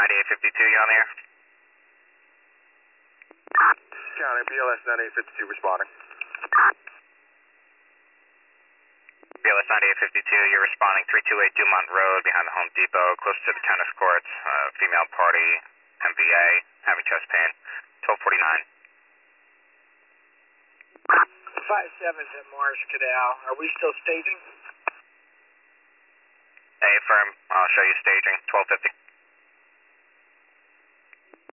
9852, you on the air? County, BLS 9852 responding. BLS 9852, you're responding 328 Dumont Road behind the Home Depot, close to the tennis courts. Female party, MVA, having chest pain. 1249. 57's at Mars Cadal. Are we still staging? A firm, I'll show you staging, 1250.